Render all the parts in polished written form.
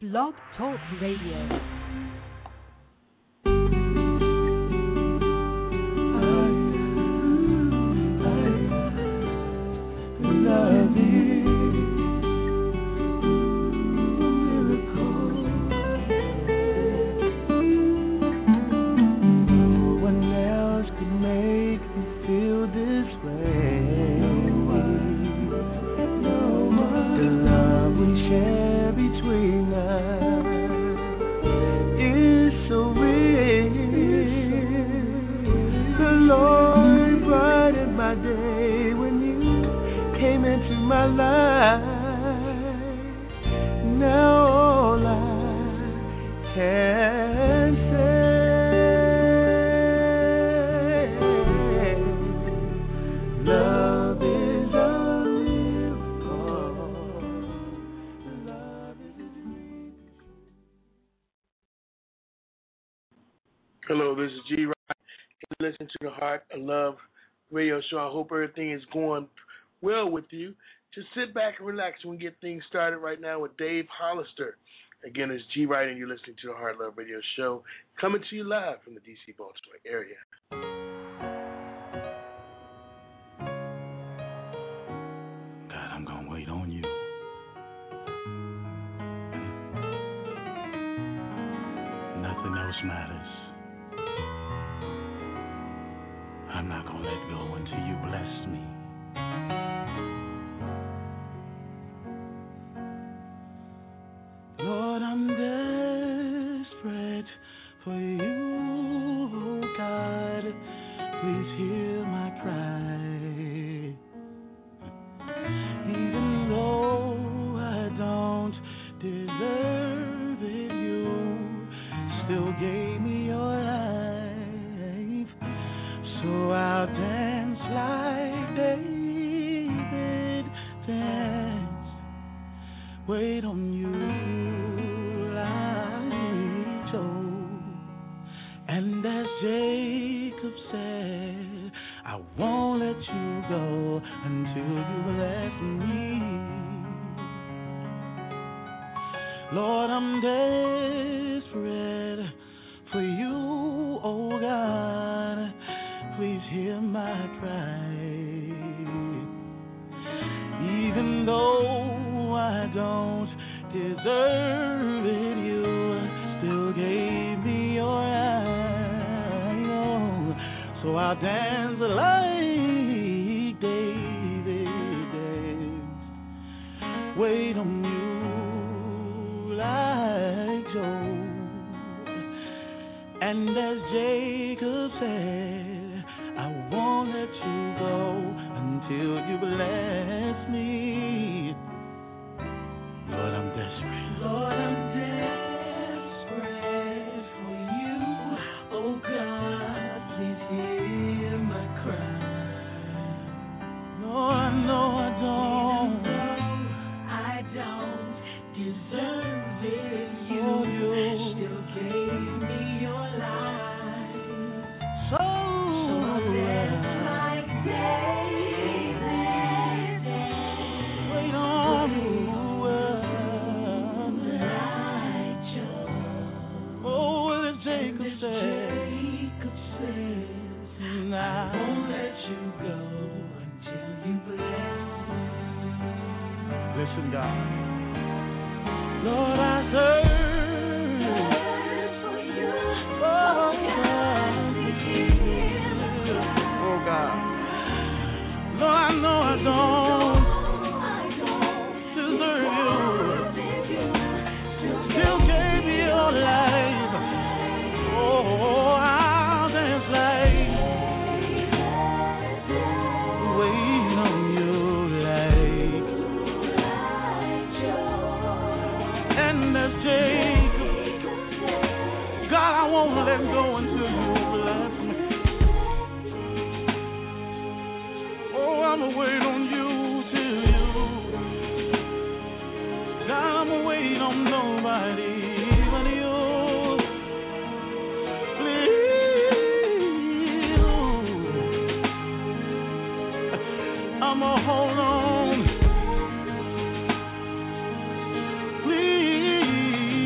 Blog Talk Radio. Hello, this is G. Rod. You listen to the Heart of Love radio show. I hope everything is going well with you. Just sit back and relax when we get things started right now with Dave Hollister. Again, it's G. Wright, and you're listening to the Heart of Love radio show, coming to you live from the D.C. Baltimore area. God, I'm going to wait on you. Nothing else matters. I'm not going to let go until you bless me. Lord, I'm desperate for you, oh God. Please hear my cry. Even though I don't deserve it, you still gave me your life. So I'll dance like David danced. Wait on you like Job. And as Jacob said, I won't let you go until you bless me. Lord, I'm desperate for you, oh God. Please hear my cry. Even though I don't deserve it, you still gave me your eye. Oh, so I'll dance like David danced. Wait on you like Job. And as Jacob said, I won't let you go until you bless me. Lord, I'm desperate. Lord, I'm desperate for you. Oh God, please hear my cry. No, I know I don't. I don't deserve it. You still gave me your life. So I'll dance like David. Wait on you. I won't let you go until you bless me. Listen, God. Lord, I search for you. Oh, God. Lord, I know I don't deserve you. Still gave me your life. Oh, I'll dance like God, I won't let go until you bless me. Oh, I'ma wait on you till you. God, I'ma wait on nobody but you. Please, I'ma hold on. Please.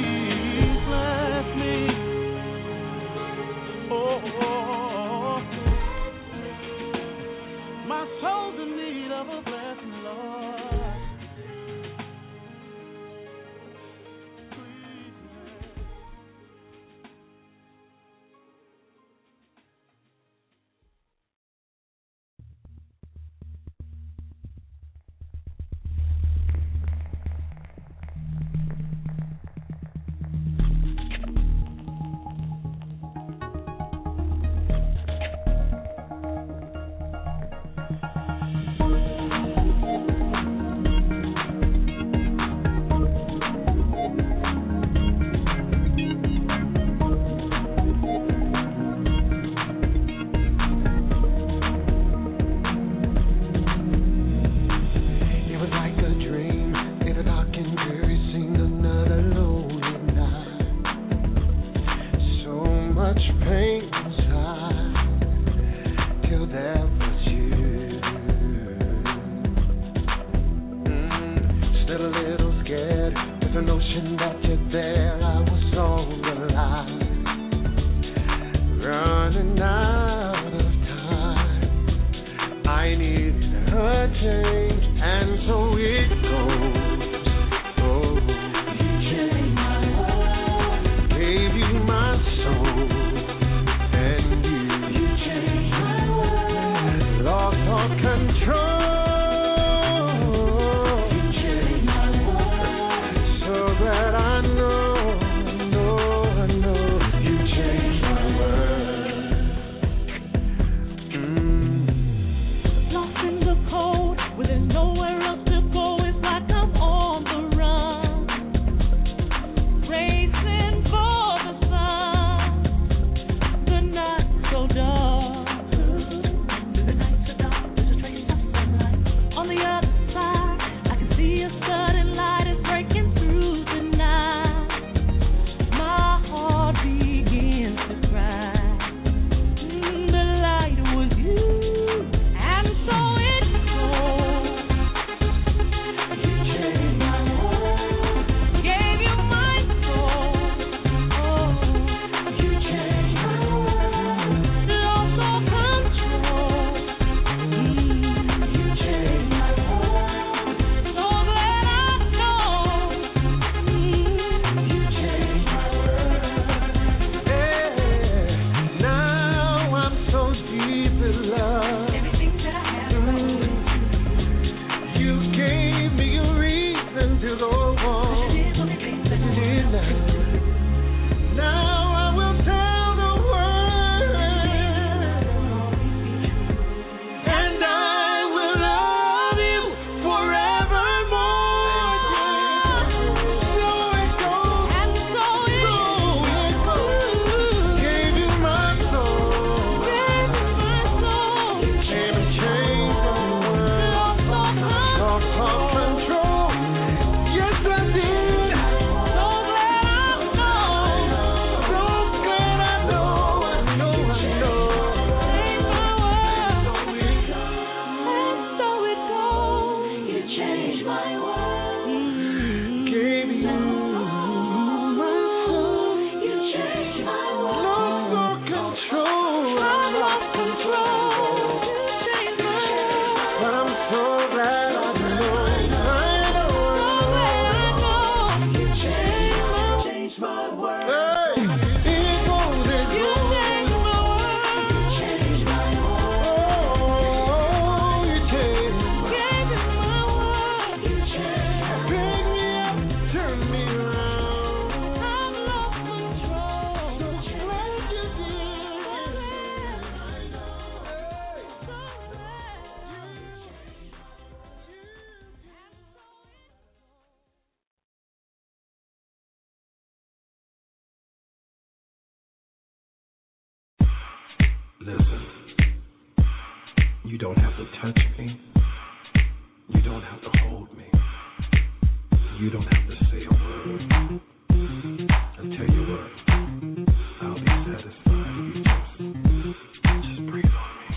You don't have to touch me. You don't have to hold me. You don't have to say a word. I tell you what, I'll be satisfied if you just breathe on me.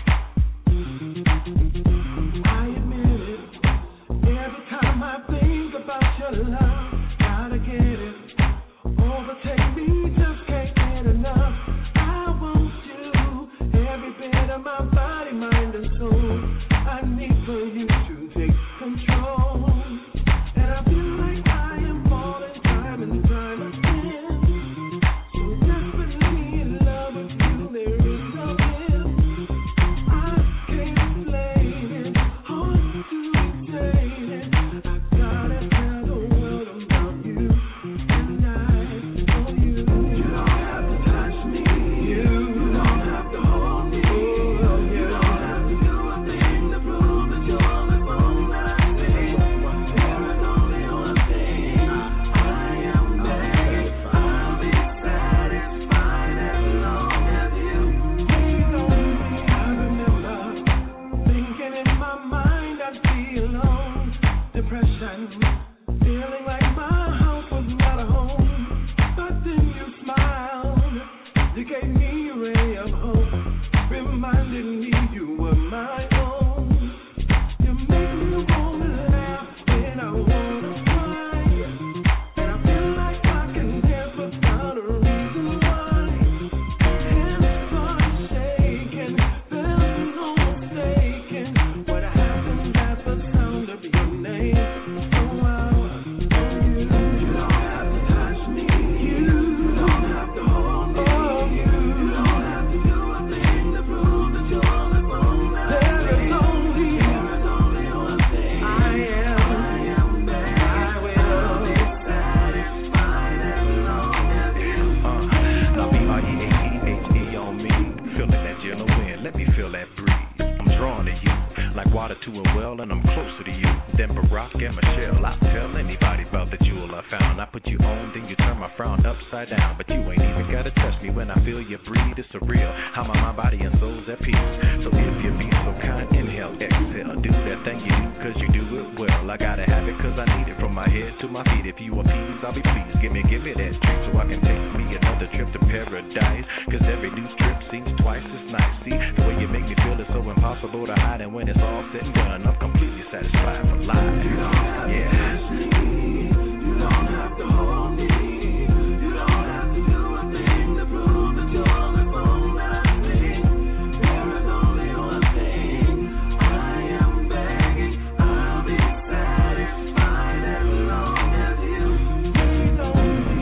I admit it. Every time I think about your love, gotta get it. Overtake me, just can't get enough. I want you, every bit of my body, mind and soul. I need for you to take control. And I feel like I am falling time and time again. So desperately in love with you, there is no end. I can't explain it, hard to explain it. I gotta tell the world about you, and I know you. You don't have to touch me. You don't have to hold me. You don't have to do a thing to prove that you're the one that I need. There is only one thing I am begging. I'll be satisfied as long as you breathe on me. I remember thinking in my mind I'd be alone. Depression, feeling like my house was not a home. But then you smiled, you gave me a ray of hope, reminded me you were my own. You make me wanna laugh and I wanna cry, and I feel like I can dance without a reason why. Hands start shaking, there's no mistaking what happened at the sound of your name. So I want you. You don't have to touch me. You don't have to hold me. You don't have to do a thing to prove that you're the one that I need. There is only one thing I am begging. I will be satisfied as long as you. L-B-R-E-A-T-H-E on me. Feeling that gentle wind, let me feel that breeze. I'm drawn to you, like water to a well, and I'm closer to you than Barack and Michelle. I'll tell anybody about the jewel I found. I put you on, then you turn my frown upside down. But you ain't even gotta touch me when I feel you breathe. It's surreal, how my mind, body, and soul's at peace. So if you be so kind, inhale, exhale, do that thing you do, cause you do it well. I gotta have it cause I need it, from my head to my feet. If you appease, I'll be pleased. Give me that treat so I can take me another trip to paradise. Cause every new trip seems twice as nice. See, the way you make me feel is so impossible to hide. And when it's all said and done, I'm completely satisfied for life. You don't have to touch me. You don't have to hold me. You don't have to do a thing to prove that you're the one that I need. There is only one thing I am begging. I'll be satisfied as long as you breathe on me.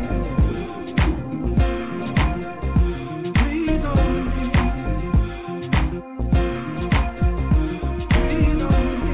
Breathe on me. Breathe on me.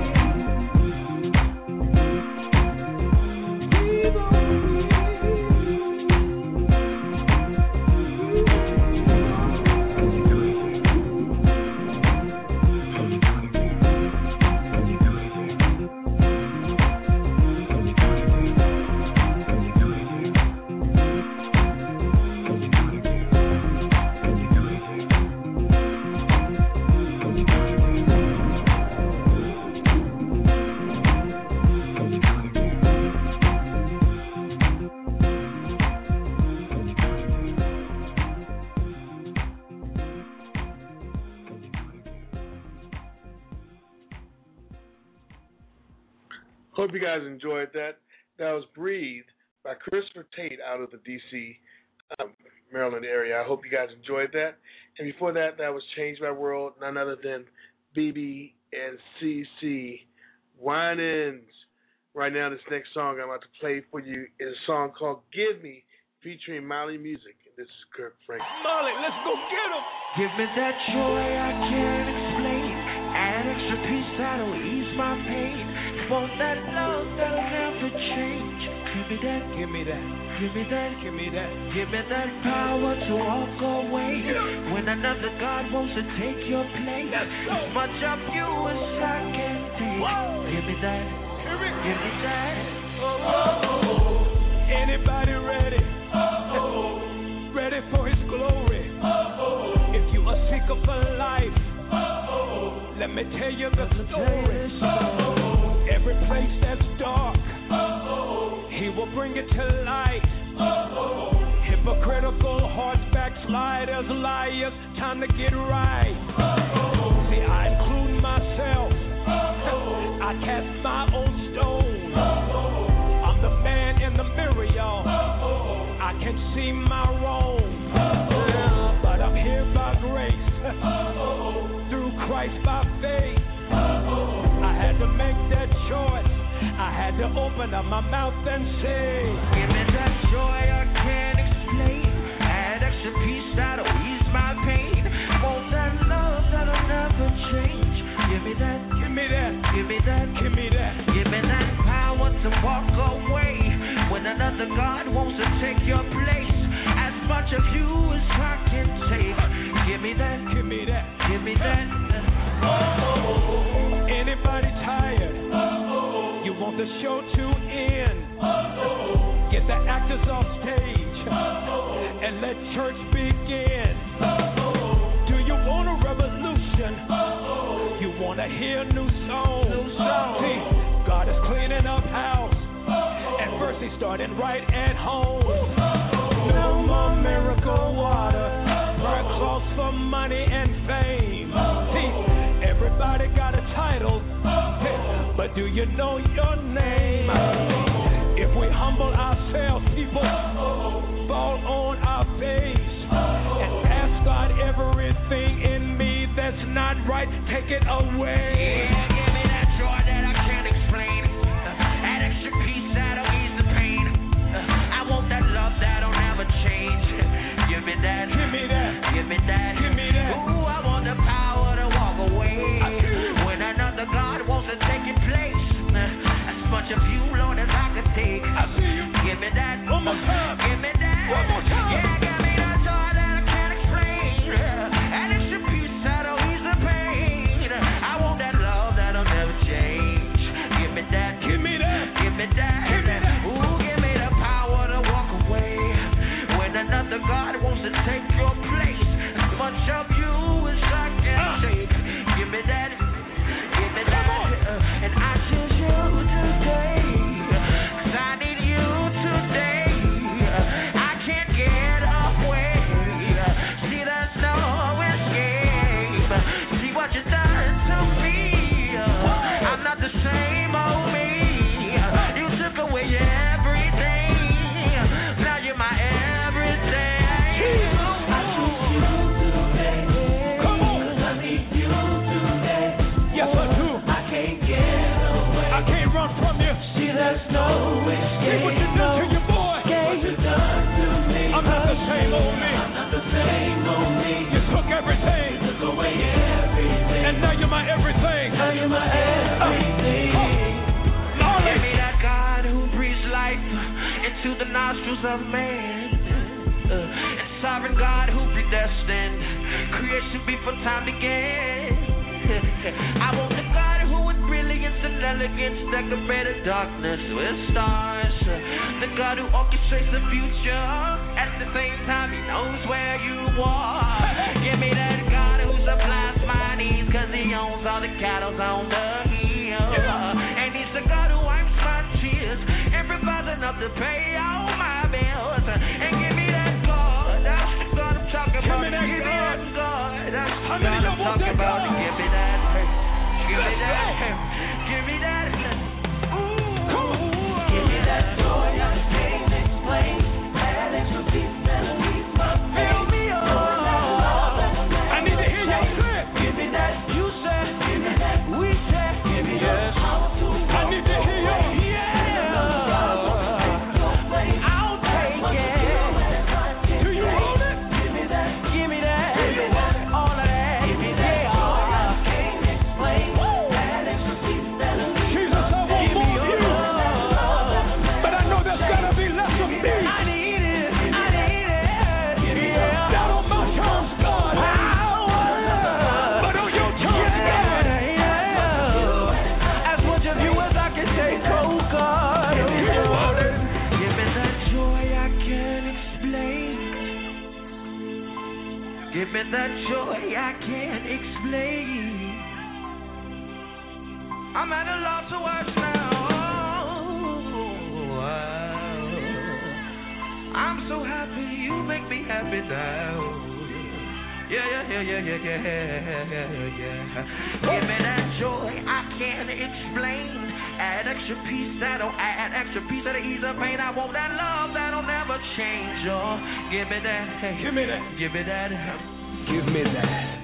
Hope you guys enjoyed that. That was Breathe by Christopher Tate out of the D.C., Maryland area. I hope you guys enjoyed that. And before that, that was Change My World, none other than BB and CC Winans. Right now, this next song I'm about to play for you is a song called Give Me, featuring Molly Music. This is Kirk Franklin. Molly, let's go get him. Give me that joy I can't explain, an extra piece that'll ease my pain. Want that love that'll never change. Give me that, give me that, give me that, give me that. Give me that power to walk away when another God wants to take your place. As much of you as I can take. Give me that, give me that. Anybody ready? Ready for His glory? If you are sick of a life, let me tell you the story. Every place that's dark, he will bring it to light. Hypocritical hearts, backsliders, liars, time to get right. See, I include myself. I cast my own stone. I'm the man in the mirror, y'all. I can see my wrong, but I'm here by grace, through Christ by faith. I had to make that choice. I had to open up my mouth and say, give me that joy I can't explain. Add extra peace that'll ease my pain. Want that love that'll never change. Give me that, give me that, give me that, give me that. Give me that power to walk away when another God wants to take your place. As much of you as I can take. Give me that, give me that, give me that. Anybody tired? You want the show to end? Get the actors off stage and let church begin. Do you want a revolution? You want to hear new songs? See, God is cleaning up house. At first he started right at home. No more miracle water, prayer calls for money and fame. See, everybody got a title, but do you know your name? If we humble ourselves, people fall on our face and ask God, everything in me that's not right, take it away. Yeah, give me that joy that I can't explain. That extra peace that'll ease the pain. I want that love that'll never change. Give me that, give me that, give me that, give me that. Ooh, I want the power to walk away when another God wants to take your place. As much of you, Lord, as I could take. I see you. Give me that, one more time. Give me that, one more time. Yeah, give me that joy that I can't explain. That extra peace that'll ease the pain. I want that love that'll never change. Give me that, give me that, give me that, give me that. Ooh, give me the power to walk away when another God wants to take your place. As much of you as I can take. Give me that, give me that, and I choose you today. 'Cause I need you today. I can't get away. See, there's no escape. See what you done to me. I'm not the same old me. You took away everything. Now you're my everything. I choose you today. Come on. 'Cause I need you today. Yes, I do. I can't get away. I can't run from you. See, there's no escape. See what you done to your boy. What you done to me. I'm not the same old me. I'm not the same old me. You took everything. You took away everything. And now you're my everything. Now you're my everything. Give me that God who breathes life into the nostrils of man. And sovereign God who predestined creation before time began. I want the God who with brilliance and elegance decorated darkness with stars. The God who orchestrates the future. At the same time, he knows where you are. Give me that God who supplies my needs, 'cause he owns all the cattle on the hill. And he's the God who wipes my tears and provides enough to pay all my bills. And give me that God, that's the God I'm talking about. Give me that God, that's the How God many I'm of talking that about. God? Give me that, give me that, give me that. Give me that joy I can't explain. That extra peace that'll ease my pain. Fill me up. I need to hear you say it. Give me that, you said. Give me that, we said. Give me that power to I need to hear you. yeah. I'll take it. Do you want it? Give me that. Give me that. All of that. Give me that joy I can't explain. That extra peace that'll ease Jesus, I want Give me more of you. But I know there's gotta be less of me. I need it. I need it. Yeah. Not on my terms, God. But on your terms, God. As much of you as I can take, oh God. Do you want it? Give me that joy I can't explain. Give me that joy I can't explain. I'm at a loss of words now. I'm so happy, you make me happy now. Yeah. Give me that joy I can't explain. Add extra piece that'll add extra piece that'll ease the pain. I want that love that'll never change. Oh, give me that. Hey, give me that. Give me that. Give me that.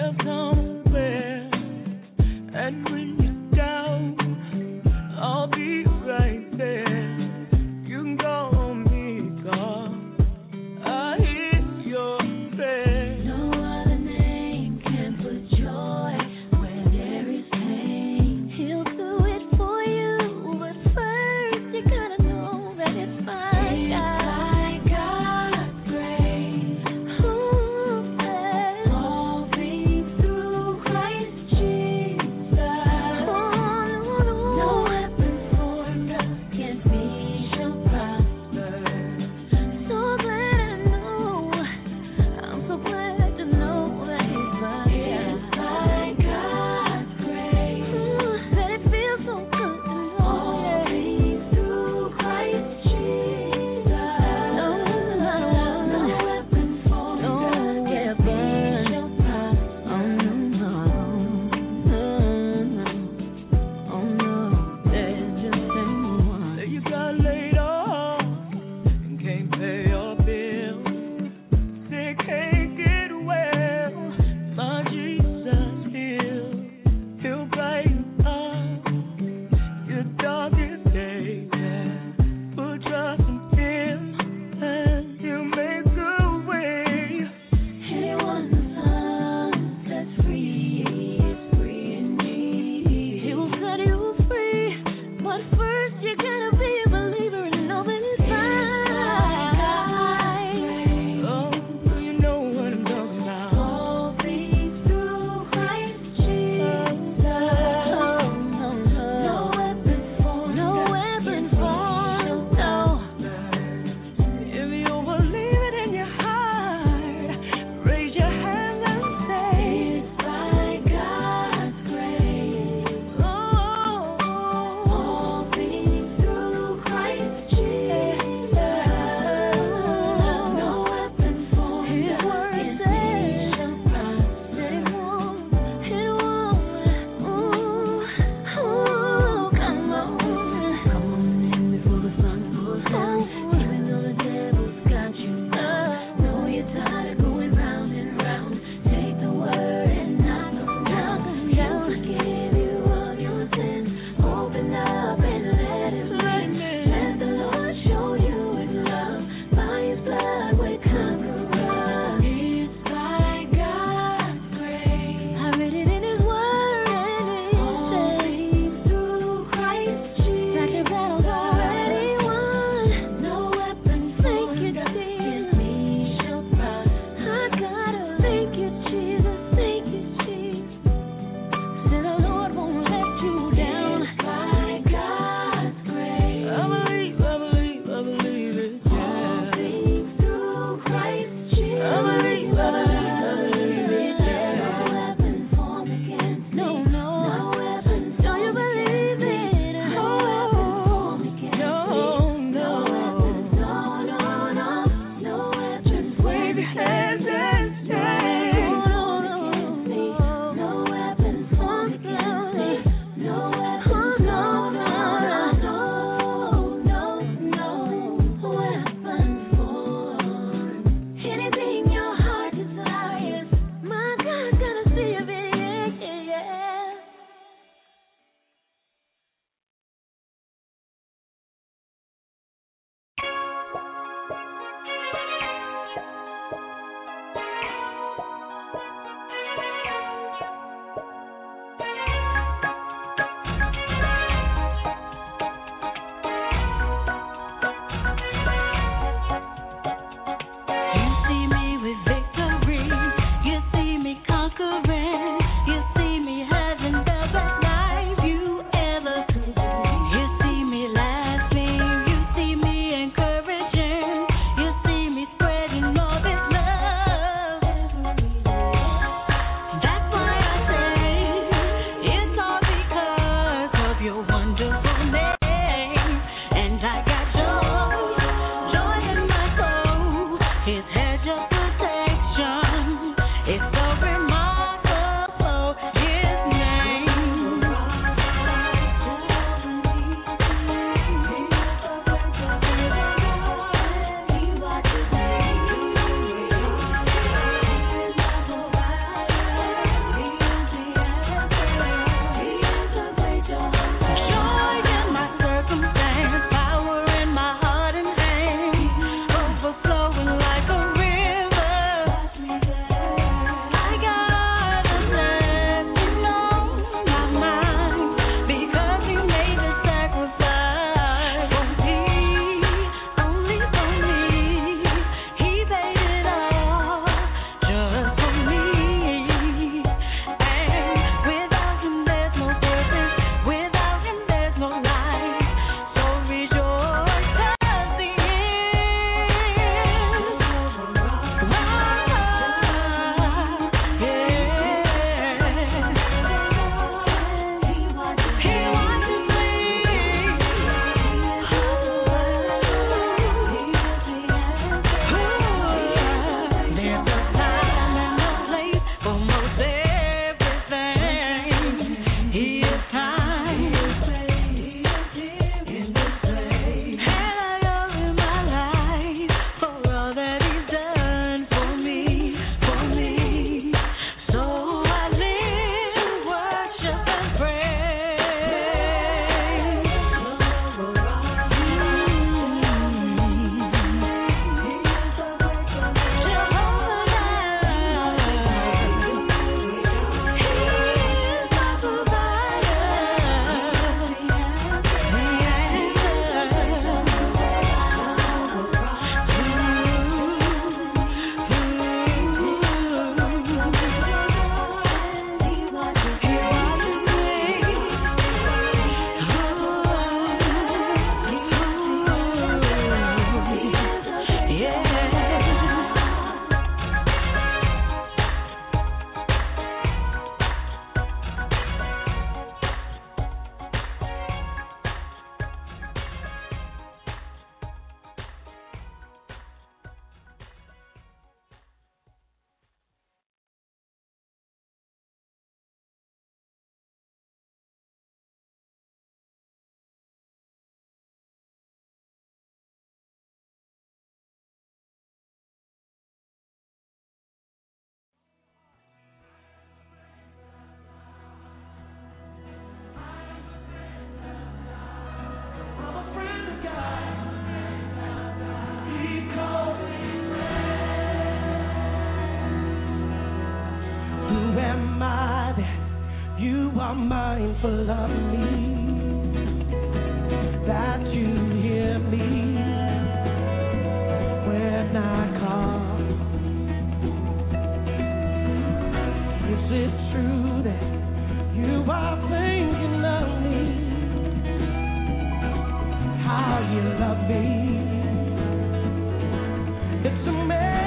It's so remarkable. mindful of me, that you hear me when I call. Is it true that you are thinking of me, how you love me? It's amazing.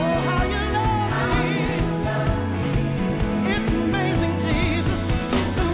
It's amazing, Jesus.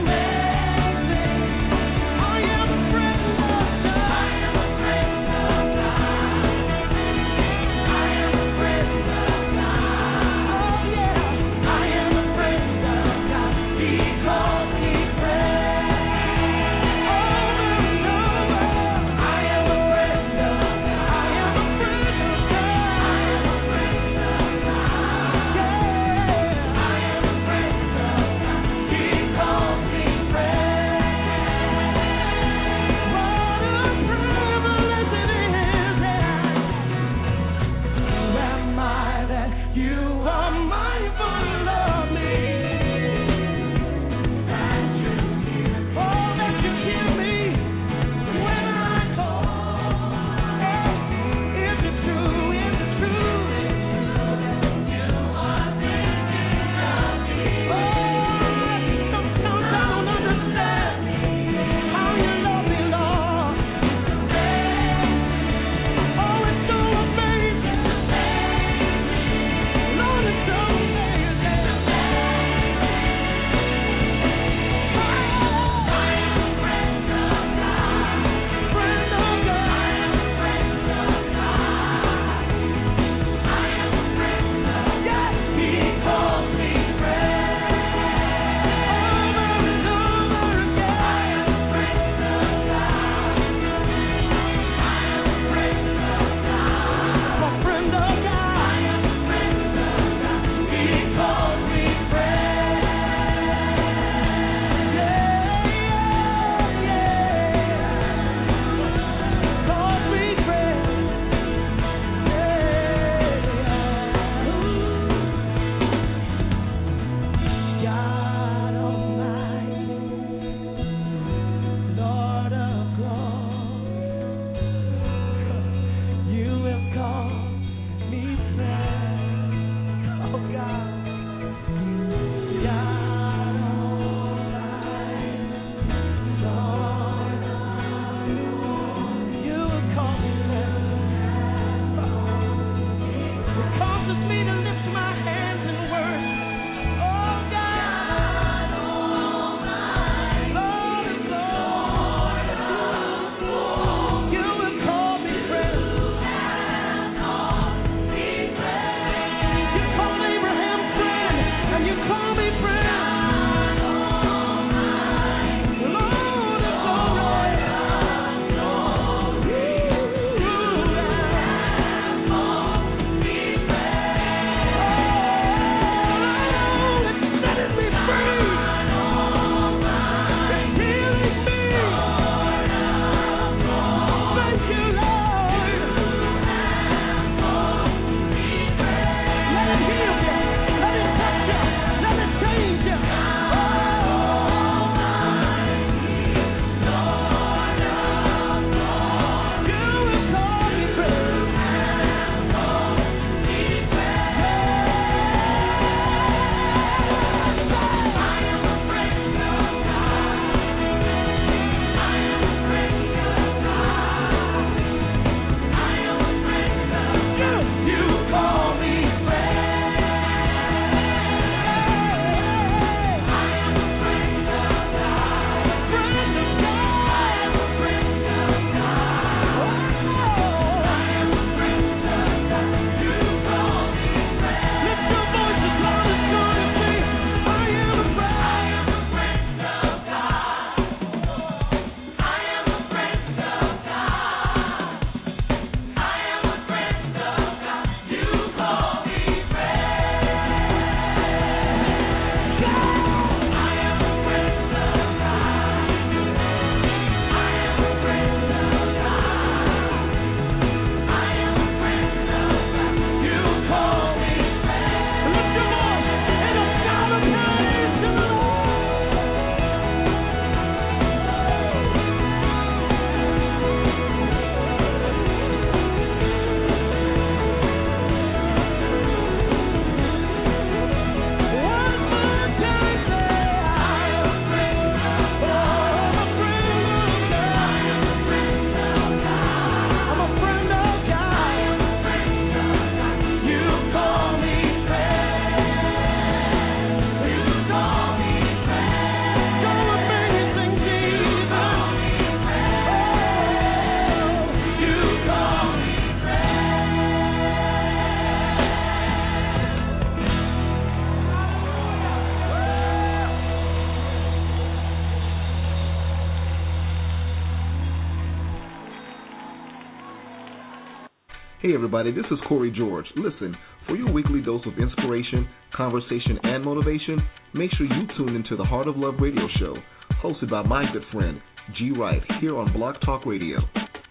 Hey everybody, this is Corey George. Listen, for your weekly dose of inspiration, conversation, and motivation, make sure you tune into the Heart of Love radio show, hosted by my good friend, G. Wright, here on Blog Talk Radio.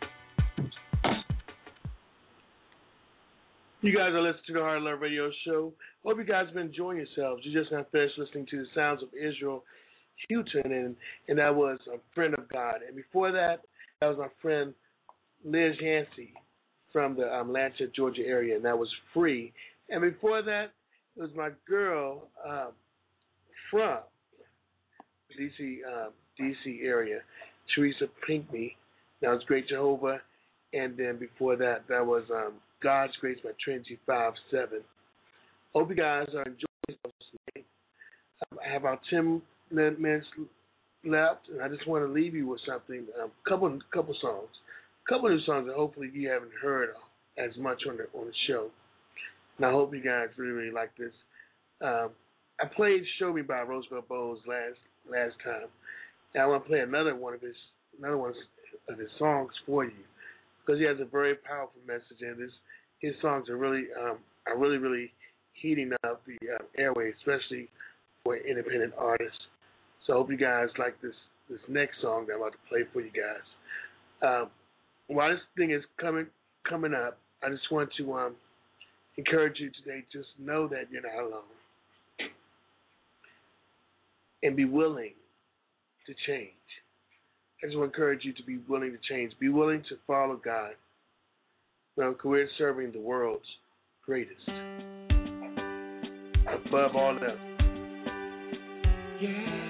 You guys are listening to the Heart of Love radio show. Hope you guys have been enjoying yourselves. You just got finished listening to the sounds of Israel Houghton, and that was a friend of God. And before that, that was my friend Liz Yancey from the Atlanta, Georgia area, and that was Free. And before that, it was my girl from D.C. area, Teresa Pinkney. That was Great Jehovah. And then before that, that was God's Grace by Trinity 5-7. Hope you guys are enjoying yourselves tonight. I have about 10 minutes left, and I just want to leave you with something, a couple songs. A couple new songs that hopefully you haven't heard as much on the show. And I hope you guys really, really like this. I played Show Me by Roosevelt Bowles last time. And I want to play another one of his songs for you, because he has a very powerful message, and his songs are really heating up the airways, especially for independent artists. So I hope you guys like this next song that I'm about to play for you guys. While this thing is coming up, I just want to encourage you today, just know that you're not alone. And be willing to change. I just want to encourage you to be willing to change. Be willing to follow God. Because we're serving the world's greatest. Above all else. Yeah.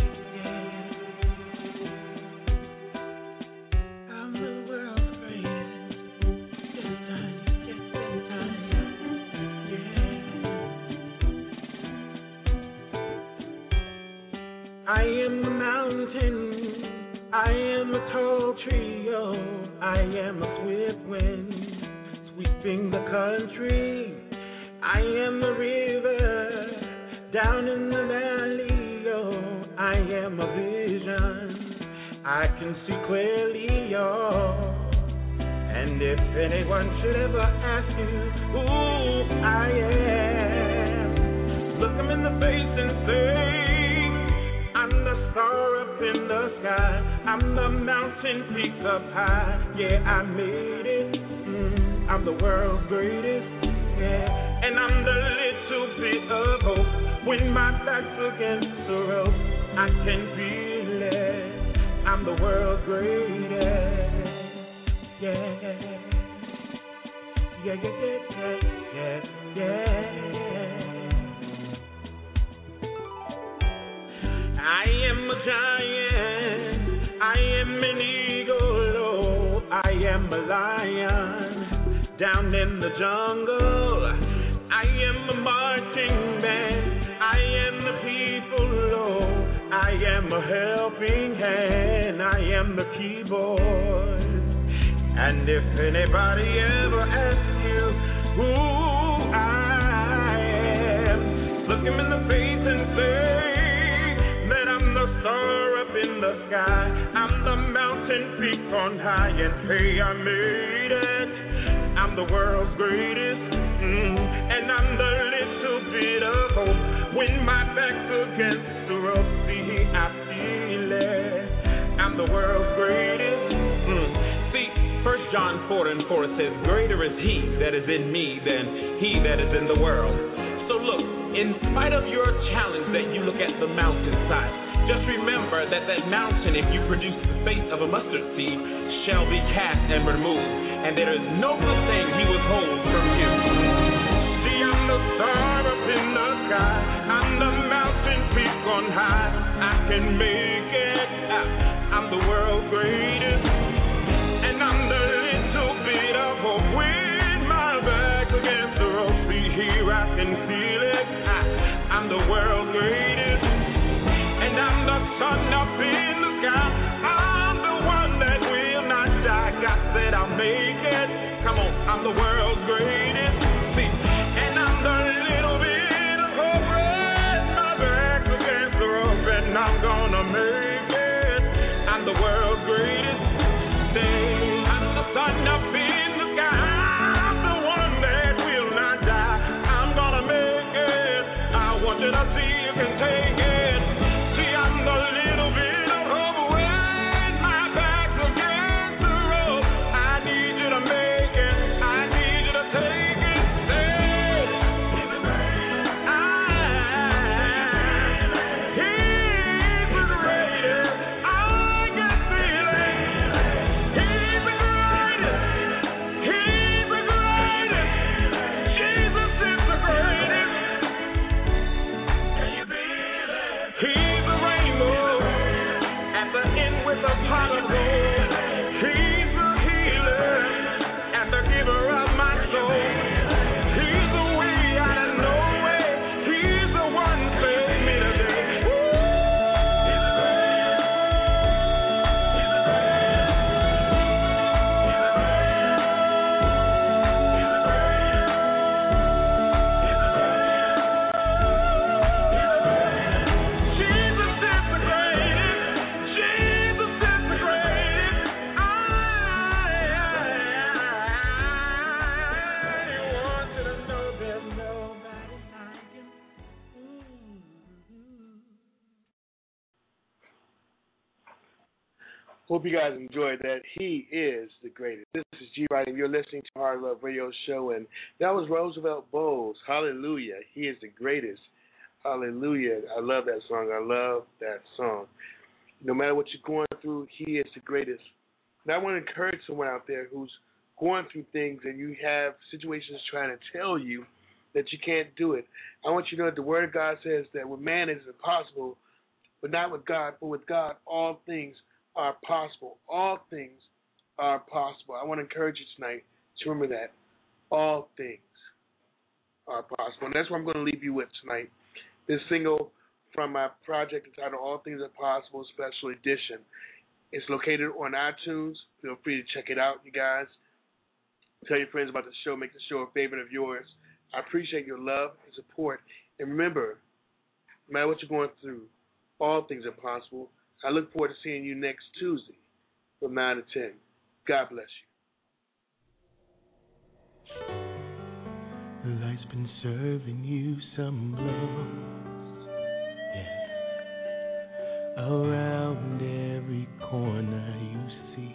I am the mountain, I am a tall tree, oh, I am a swift wind, sweeping the country. I am the river, down in the valley, oh, I am a vision, I can see clearly, oh, and if anyone should ever ask you who I am, look them in the face and say, I'm the star up in the sky, I'm the mountain peak up high, yeah, I made it, I'm the world's greatest, yeah, and I'm the little bit of hope, when my back's against the rope, I can feel it, I'm the world's greatest, yeah, yeah, yeah, yeah, yeah, yeah. I am a giant, I am an eagle, oh, I am a lion, down in the jungle, I am a marching band, I am the people, oh, I am a helping hand, I am the keyboard, and if anybody ever asks you who I am, look him in the face and say, star up in the sky, I'm the mountain peak on high, and hey, I made it, I'm the world's greatest, and I'm the little bit of hope, when my back's against the rope, see, I feel it, I'm the world's greatest, See, 1 John 4:4 says, greater is he that is in me than he that is in the world. So look, in spite of your challenge that you look at the mountainside, just remember that mountain, if you produce the faith of a mustard seed, shall be cast and removed, and there is no good thing he withholds from you. See, I'm the star up in the sky, I'm the mountain peak on high, I can make it, I'm the world's greatest, and I'm the little bit of hope with my back against the rope. See, here I can feel it, I'm the world's greatest. I'm the sun up in the sky, I'm the one that will not die. God said I'll make it, come on, I'm the world's greatest. See, and I'm the little bit of hope with my back against the rope, and I'm gonna make it, I'm the world's greatest. Say, I'm the sun up in the sky, I'm can take it. See, I'm the little bit of hope when my back's against the rope. I need you to make it. I need you to take it. He's the greatest. He's the greatest. I can feel it. He's the greatest. He's the greatest. Jesus is the greatest. Can you feel it? He's the rainbow at the end with a pot of gold. He's the healer and the giver of my soul. He's the way out of no way. He's the one who saved me today. Jesus is the greatest. Jesus is the greatest. I want you to know there's nobody like him. Hope you guys enjoyed that. He is the greatest. This is G Wright, and you're listening to Heart of Love Radio Show, and that was Roosevelt Bowles. Hallelujah. He is the greatest. Hallelujah. I love that song. I love that song. No matter what you're going through, he is the greatest. And I want to encourage someone out there who's going through things and you have situations trying to tell you that you can't do it. I want you to know that the Word of God says that with man it is impossible, but not with God. For with God, all things are possible. All things are possible. I want to encourage you tonight to remember that. All things are possible. And that's what I'm going to leave you with tonight. This single from my project entitled All Things Are Possible Special Edition. It's located on iTunes. Feel free to check it out, you guys. Tell your friends about the show. Make the show a favorite of yours. I appreciate your love and support. And remember, no matter what you're going through, all things are possible. I look forward to seeing you next Tuesday from 9 to 10. God bless you. Life's been serving you some blows. Yeah. Around every corner you see.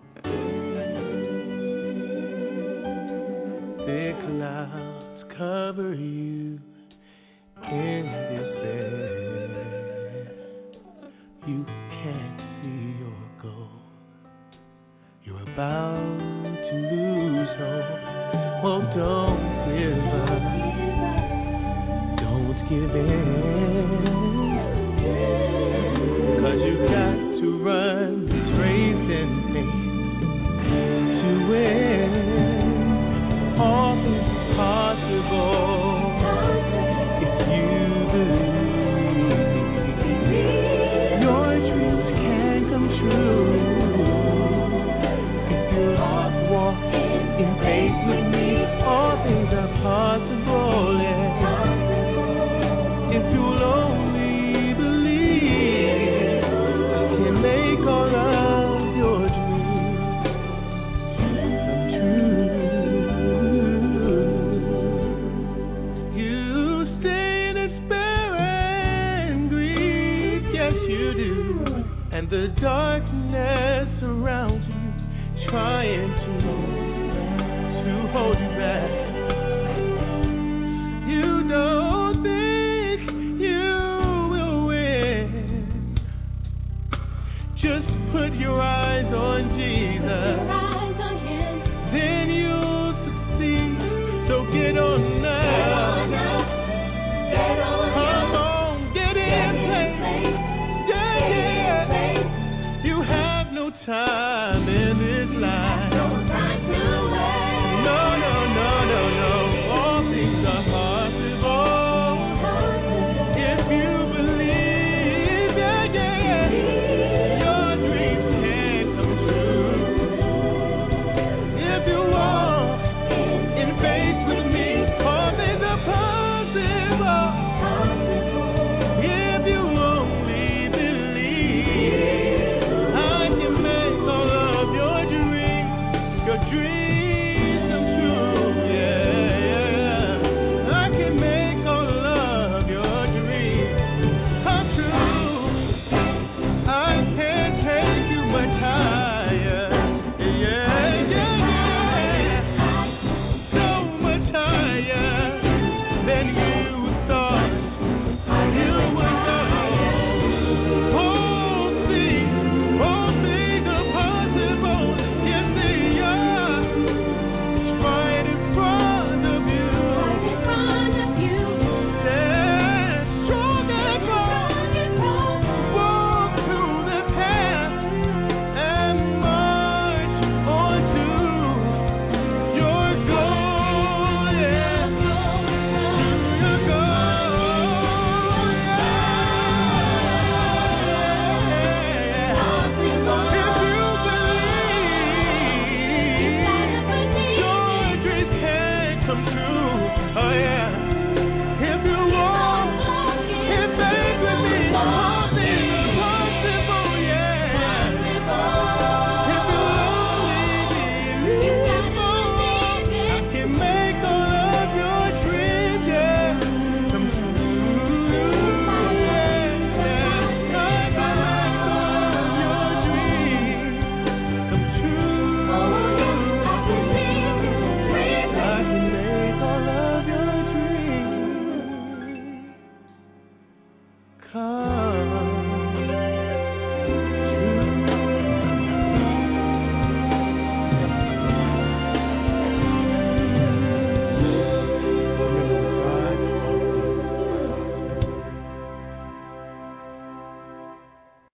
Thick clouds cover you in despair. You can't see your goal. You're about to lose hope. Well, don't give up. Don't give in. 'Cause you've got to run this race in faith to win. All is possible if you believe. Your dreams can come true. If you're lost, walk in faith with me. All things are possible, yeah. If you'll only believe, you can make all of your dreams come true. You stay in despair and grief, yes you do. And the darkness surrounds you, trying to hold you back. You don't think you will win. Just put your eyes on Jesus. Then you'll succeed. So get on now. Come on, get in place. Yeah. You have no time.